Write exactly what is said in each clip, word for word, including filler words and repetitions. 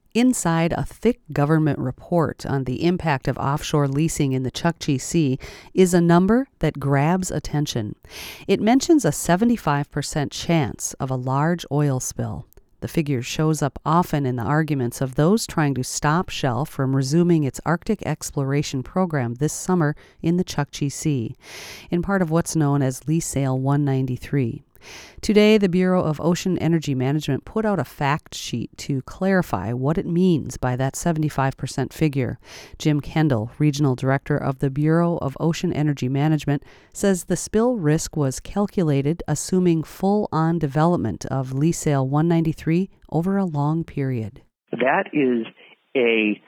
Inside a thick government report on the impact of offshore leasing in the Chukchi Sea is a number that grabs attention. It mentions a seventy-five percent chance of a large oil spill. The figure shows up often in the arguments of those trying to stop Shell from resuming its Arctic exploration program this summer in the Chukchi Sea, in part of what's known as Lease Sale one ninety-three. Today, the Bureau of Ocean Energy Management put out a fact sheet to clarify what it means by that seventy-five percent figure. Jim Kendall, Regional Director of the Bureau of Ocean Energy Management, says the spill risk was calculated assuming full-on development of Lease Sale one ninety-three over a long period. That is a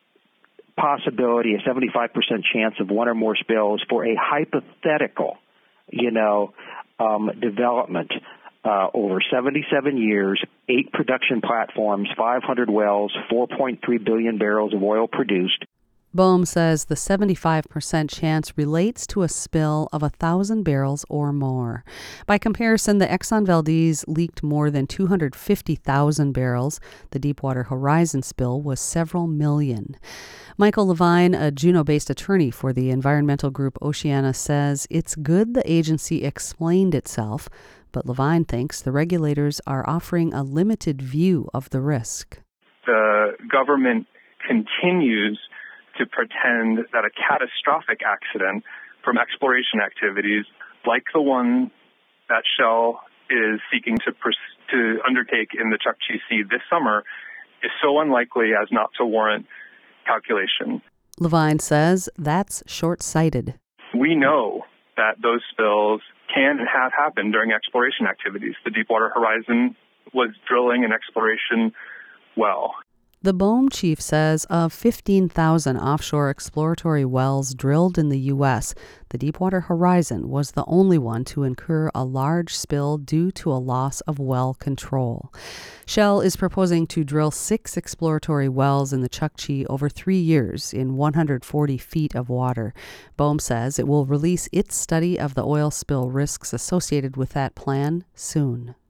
possibility, a seventy-five percent chance of one or more spills for a hypothetical, you know, Um, development uh, over seventy-seven years, eight production platforms, five hundred wells, four point three billion barrels of oil produced. Boehm says the seventy-five percent chance relates to a spill of one thousand barrels or more. By comparison, the Exxon Valdez leaked more than two hundred fifty thousand barrels. The Deepwater Horizon spill was several million. Michael Levine, a Juneau-based attorney for the environmental group Oceana, says it's good the agency explained itself, but Levine thinks the regulators are offering a limited view of the risk. The government continues to pretend that a catastrophic accident from exploration activities like the one that Shell is seeking to pers- to undertake in the Chukchi Sea this summer is so unlikely as not to warrant calculation. Levine says that's short-sighted. We know that those spills can and have happened during exploration activities. The Deepwater Horizon was drilling an exploration well. The BOEM chief says of fifteen thousand offshore exploratory wells drilled in the U S, the Deepwater Horizon was the only one to incur a large spill due to a loss of well control. Shell is proposing to drill six exploratory wells in the Chukchi over three years in one hundred forty feet of water. BOEM says it will release its study of the oil spill risks associated with that plan soon.